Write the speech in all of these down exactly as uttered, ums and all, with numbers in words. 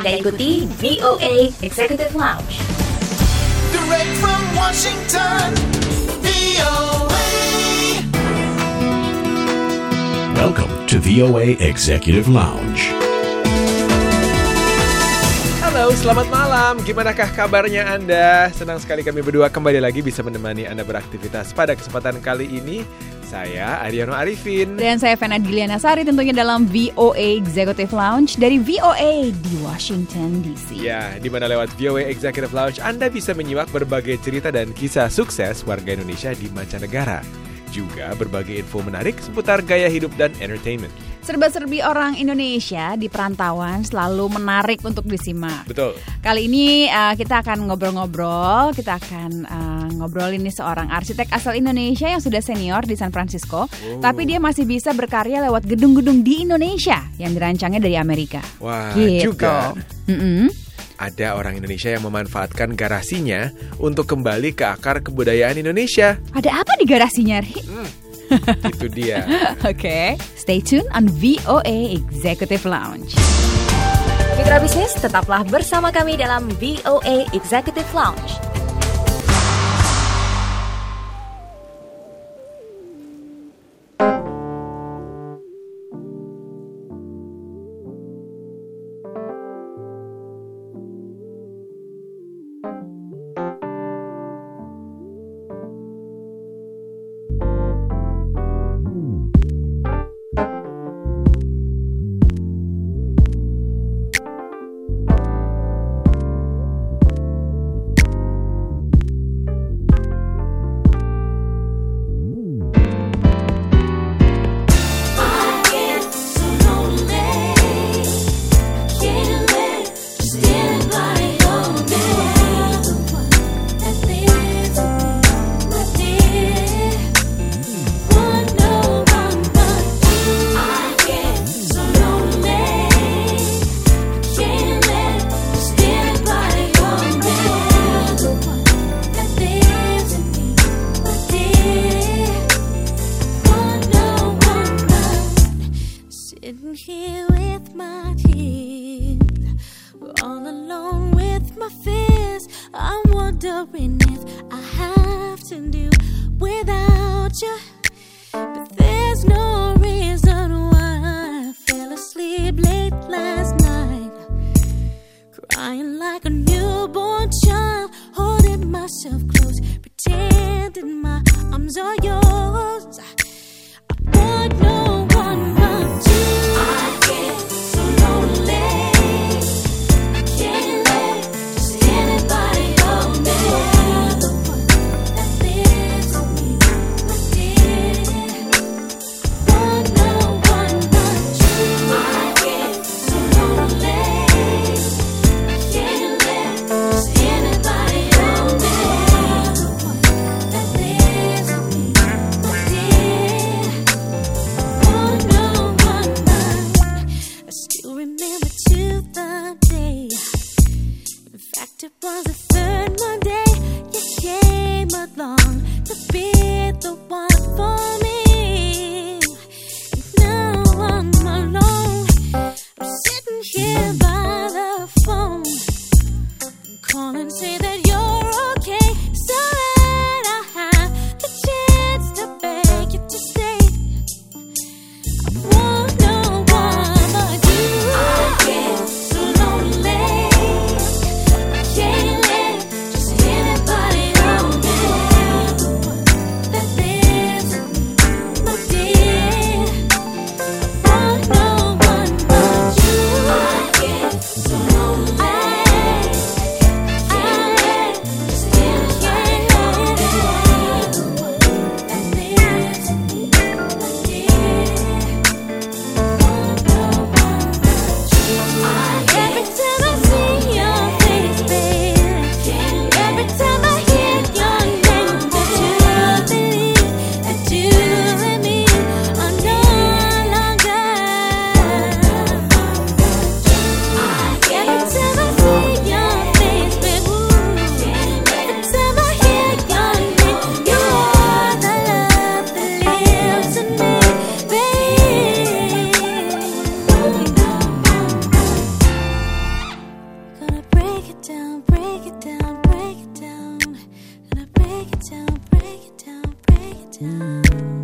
Anda ikuti V O A Executive Lounge. Direct from Washington, V O A. Welcome to V O A Executive Lounge. Halo, selamat malam. Gimanakah kabarnya Anda? Senang sekali kami berdua kembali lagi bisa menemani Anda beraktivitas pada kesempatan kali ini. Saya Ariano Arifin. Dan saya Fena Diliana Sari tentunya dalam V O A Executive Lounge dari V O A di Washington D C. Ya, di mana lewat V O A Executive Lounge Anda bisa menyimak berbagai cerita dan kisah sukses warga Indonesia di mancanegara. Juga berbagai info menarik seputar gaya hidup dan entertainment. Serba-serbi orang Indonesia di perantauan selalu menarik untuk disimak. Betul. Kali ini uh, kita akan ngobrol-ngobrol, kita akan uh, ngobrolin nih seorang arsitek asal Indonesia yang sudah senior di San Francisco, oh. tapi dia masih bisa berkarya lewat gedung-gedung di Indonesia yang dirancangnya dari Amerika. Wah, gitu. juga. Mm-mm. Ada orang Indonesia yang memanfaatkan garasinya untuk kembali ke akar kebudayaan Indonesia. Ada apa di garasinya, Ri? Hmm, itu dia. Oke, okay. Stay tune on V O A Executive Lounge. Mitra bisnis, tetaplah bersama kami dalam V O A Executive Lounge. down.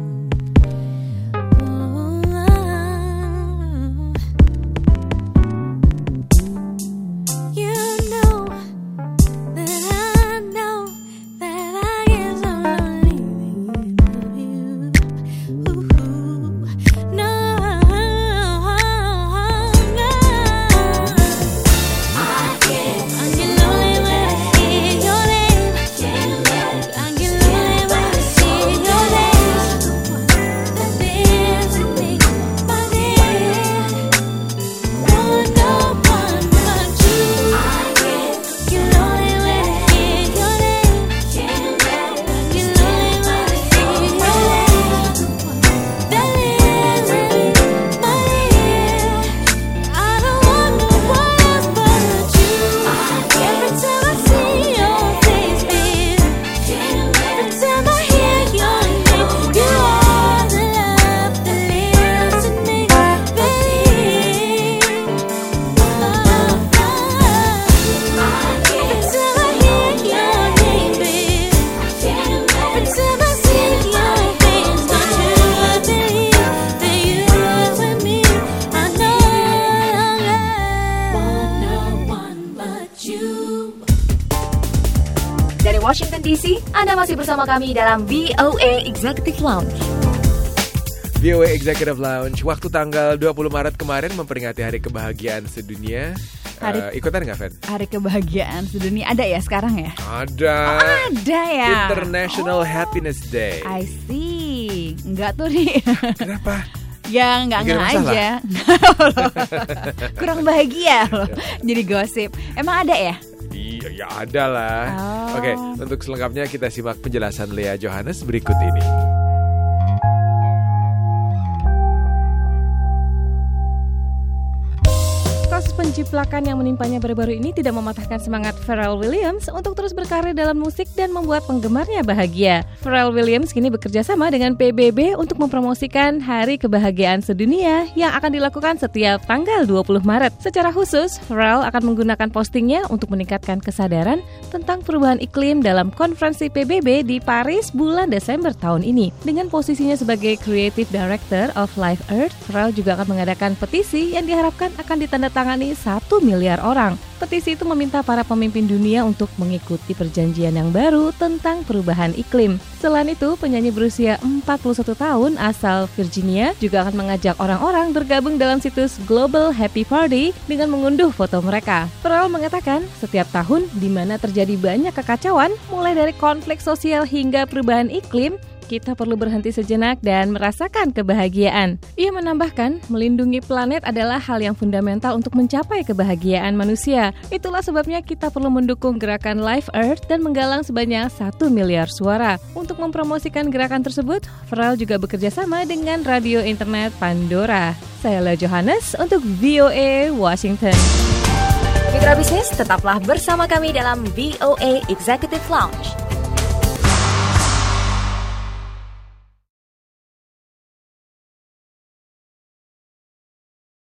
Dari Washington D C, Anda masih bersama kami dalam V O A Executive Lounge. V O A Executive Lounge, waktu tanggal dua puluh Maret kemarin memperingati Hari Kebahagiaan Sedunia. Hari, uh, ikutan nggak, Fen? Hari Kebahagiaan Sedunia ada ya sekarang ya? Ada. Oh, ada ya. International oh. Happiness Day. I see. Enggak tuh nih. Kenapa? Ya nggak nggak aja. Kurang bahagia loh. Jadi gosip. Emang ada ya? Iya, ya ada lah. Oh. Oke, untuk selengkapnya kita simak penjelasan Lea Johannes berikut ini. Kasus penjiplakan yang menimpanya baru-baru ini tidak mematahkan semangat Pharrell Williams untuk terus berkarya dalam musik dan membuat penggemarnya bahagia. Pharrell Williams kini bekerja sama dengan P B B untuk mempromosikan Hari Kebahagiaan Sedunia yang akan dilakukan setiap tanggal dua puluh Maret. Secara khusus, Pharrell akan menggunakan postingnya untuk meningkatkan kesadaran tentang perubahan iklim dalam konferensi P B B di Paris bulan Desember tahun ini. Dengan posisinya sebagai Creative Director of Life Earth, Pharrell juga akan mengadakan petisi yang diharapkan akan ditandatangani satu miliar orang. Petisi itu meminta para pemimpin dunia untuk mengikuti perjanjian yang baru tentang perubahan iklim. Selain itu, penyanyi berusia empat puluh satu tahun asal Virginia juga akan mengajak orang-orang bergabung dalam situs Global Happy Party dengan mengunduh foto mereka. Pharrell mengatakan, setiap tahun di mana terjadi banyak kekacauan, mulai dari konflik sosial hingga perubahan iklim, kita perlu berhenti sejenak dan merasakan kebahagiaan. Ia menambahkan, melindungi planet adalah hal yang fundamental untuk mencapai kebahagiaan manusia. Itulah sebabnya kita perlu mendukung gerakan Life Earth dan menggalang sebanyak satu miliar suara. Untuk mempromosikan gerakan tersebut, Pharrell juga bekerja sama dengan radio internet Pandora. Saya Lea Johannes untuk V O A Washington. Mitra bisnis, tetaplah bersama kami dalam V O A Executive Lounge.